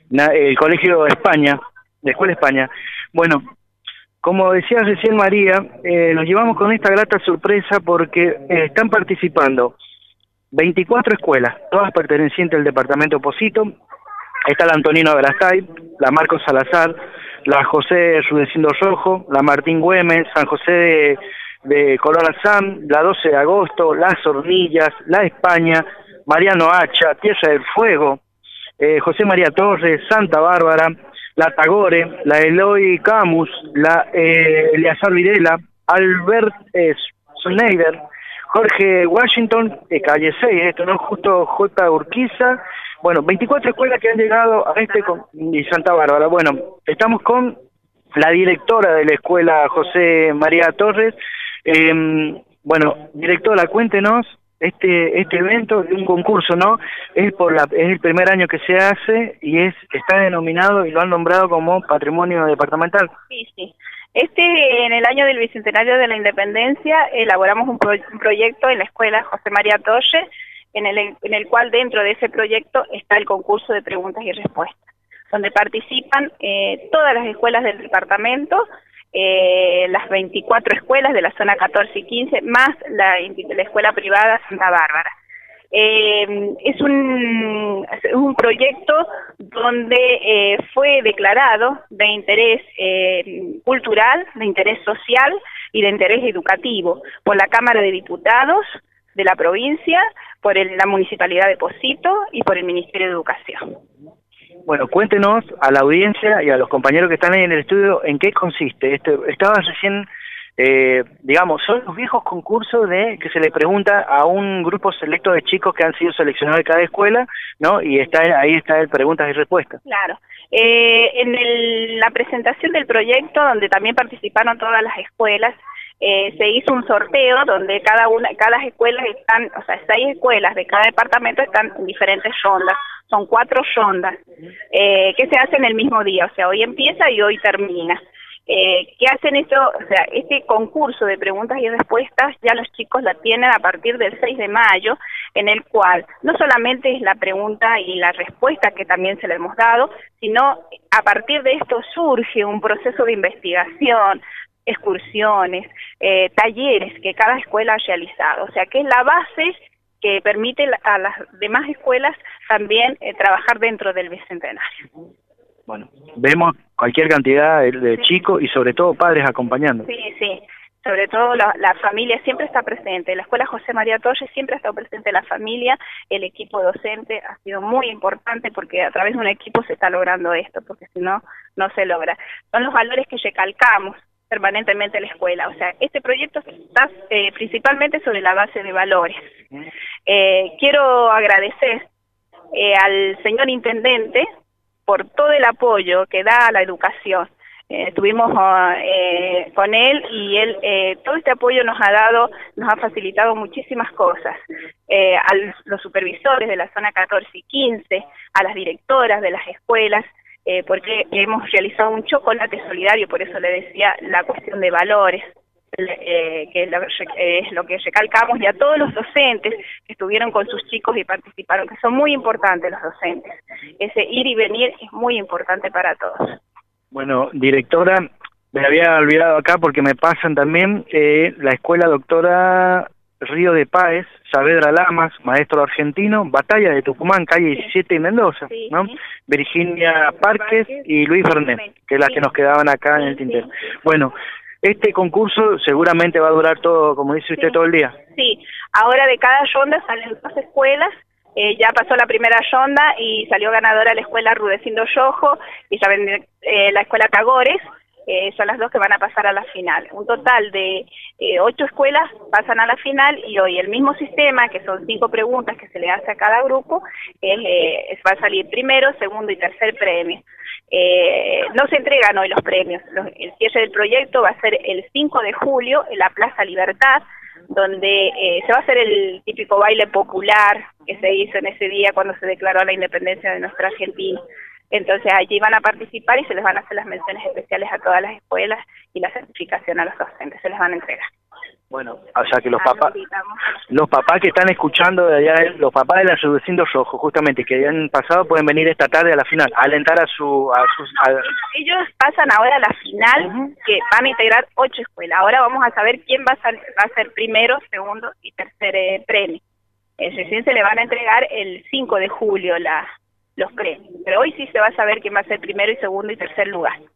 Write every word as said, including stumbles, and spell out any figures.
na- el Colegio España, la Escuela España. Bueno, como decía recién María, eh, nos llevamos con esta grata sorpresa porque eh, están participando veinticuatro escuelas, todas pertenecientes al departamento Posito. Está la Antonino Abrastay, la Marcos Salazar, la José Rudecindo Rojo, la Martín Güemes, San José de, de Colón Azam, la doce de agosto, Las Hornillas, la España, Mariano Hacha, Tierra del Fuego, eh, José María Torres, Santa Bárbara, la Tagore, la Eloy Camus, la eh, Eleazar Videla, Albert eh, Schneider, Jorge Washington, eh, calle seis, esto no, justo J. Urquiza. Bueno, veinticuatro escuelas que han llegado a este, con, y Santa Bárbara. Bueno, estamos con la directora de la escuela, José María Torres. Eh, bueno, directora, cuéntenos, este este evento de un concurso, ¿no? Es por la es el primer año que se hace y es está denominado y lo han nombrado como Patrimonio Departamental. Sí, sí. Este, en el año del Bicentenario de la Independencia, elaboramos un, pro, un proyecto en la escuela José María Torres, en el, en el cual dentro de ese proyecto está el concurso de preguntas y respuestas, donde participan eh, todas las escuelas del departamento, eh, las veinticuatro escuelas de la zona catorce y quince, más la, la escuela privada Santa Bárbara. Eh, es, un, es un proyecto donde eh, fue declarado de interés eh, cultural, de interés social y de interés educativo por la Cámara de Diputados de la provincia, por el, la Municipalidad de Posito y por el Ministerio de Educación. Bueno, cuéntenos a la audiencia y a los compañeros que están ahí en el estudio en qué consiste. Este, estaba recién... Eh, digamos, son los viejos concursos de que se le pregunta a un grupo selecto de chicos que han sido seleccionados de cada escuela, ¿no? Y está ahí está el preguntas y respuestas. Claro. Eh, en el, la presentación del proyecto, donde también participaron todas las escuelas, eh, se hizo un sorteo donde cada una, cada escuela están, o sea, seis escuelas de cada departamento están en diferentes rondas. Son cuatro rondas eh, que se hacen el mismo día, o sea, hoy empieza y hoy termina. Eh, ¿Qué hacen esto? O sea, este concurso de preguntas y respuestas ya los chicos la tienen a partir del seis de mayo, en el cual no solamente es la pregunta y la respuesta que también se le hemos dado, sino a partir de esto surge un proceso de investigación, excursiones, eh, talleres que cada escuela ha realizado, o sea, que es la base que permite a las demás escuelas también eh, trabajar dentro del Bicentenario. Bueno, vemos cualquier cantidad de, de sí. chicos y sobre todo padres acompañando. Sí, sí, sobre todo la, la familia siempre está presente. La Escuela José María Torres siempre ha estado presente la familia, el equipo docente ha sido muy importante porque a través de un equipo se está logrando esto, porque si no, no se logra. Son los valores que recalcamos permanentemente en la escuela, o sea, este proyecto está eh, principalmente sobre la base de valores. Eh, quiero agradecer eh, al señor intendente por todo el apoyo que da a la educación. Eh, estuvimos eh, con él y él eh, todo este apoyo nos ha dado, nos ha facilitado muchísimas cosas. Eh, a los supervisores de la zona catorce y quince, a las directoras de las escuelas, eh, porque hemos realizado un chocolate solidario, por eso le decía la cuestión de valores. Eh, que es lo que recalcamos, y a todos los docentes que estuvieron con sus chicos y participaron, que son muy importantes los docentes. Ese ir y venir es muy importante para todos. Bueno, directora, me había olvidado acá porque me pasan también eh, la escuela doctora Río de Páez, Saavedra Lamas, maestro argentino, Batalla de Tucumán, calle diecisiete y Mendoza, sí, ¿no? Sí. Virginia Párquez y Luis Fernet, que es la sí. que nos quedaban acá en el tintero. Sí. Bueno, este concurso seguramente va a durar todo, como dice usted, sí. todo el día. Sí, ahora de cada ronda salen dos escuelas, eh, ya pasó la primera ronda y salió ganadora la escuela Rudecindo Rojo y ya ven, eh, la escuela Tagores, eh, son las dos que van a pasar a la final. Un total de eh, ocho escuelas pasan a la final y hoy el mismo sistema, que son cinco preguntas que se le hace a cada grupo, eh, eh, va a salir primero, segundo y tercer premio. Eh, no se entregan hoy los premios, los, el cierre del proyecto va a ser el cinco de julio en la Plaza Libertad, donde eh, se va a hacer el típico baile popular que se hizo en ese día cuando se declaró la independencia de nuestra Argentina. Entonces allí van a participar y se les van a hacer las menciones especiales a todas las escuelas y la certificación a los docentes, se les van a entregar. Bueno, o sea que los Ah, papás, los invitamos. los papás que están escuchando de allá, los papás de la Reduciendo Rojo, justamente, que han pasado, pueden venir esta tarde a la final, a alentar a su... A sus, a... Ellos pasan ahora a la final, Uh-huh. que van a integrar ocho escuelas. Ahora vamos a saber quién va a ser, va a ser primero, segundo y tercer eh, premio. Eh, recién se le van a entregar el cinco de julio la, los premios. Pero hoy sí se va a saber quién va a ser primero y segundo y tercer lugar.